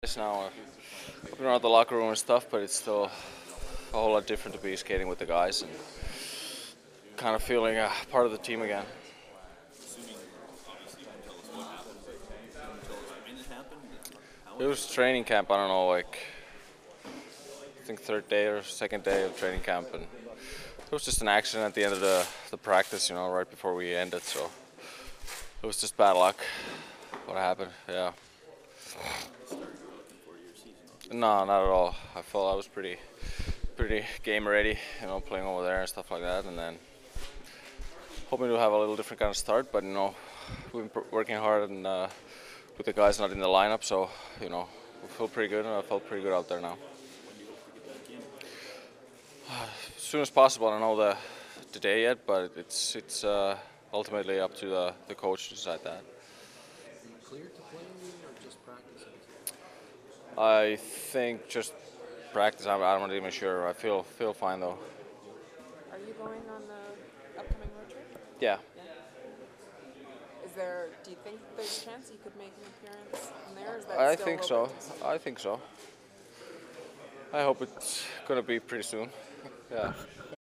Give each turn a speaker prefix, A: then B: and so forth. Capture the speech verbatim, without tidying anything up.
A: It's now I've been around the locker room and stuff, but it's still a whole lot different to be skating with the guys and kind of feeling a part of the team again. It was training camp. I don't know, like I think third day or second day of training camp, and it was just an accident at the end of the the practice. You know, right before we ended. So it was just bad luck. What happened? Yeah. No, not at all. I felt I was pretty, pretty game ready, you know, playing over there and stuff like that, and then hoping to have a little different kind of start. But you know, we've been working hard and uh, with the guys not in the lineup, so you know, we feel pretty good, and I felt pretty good out there now. As soon as possible. I don't know the the day yet, but it's it's uh, ultimately up to the the coach to decide that.
B: Cleared to play or just practicing?
A: I think just practice. I'm, I'm not even sure. I feel feel fine though.
C: Are you going on the upcoming road trip?
A: Yeah.
C: Yeah. Is there? Do you think there's a chance you could make an appearance in there? Is that
A: I
C: still
A: think so.
C: open?
A: I think so. I hope it's gonna be pretty soon. Yeah.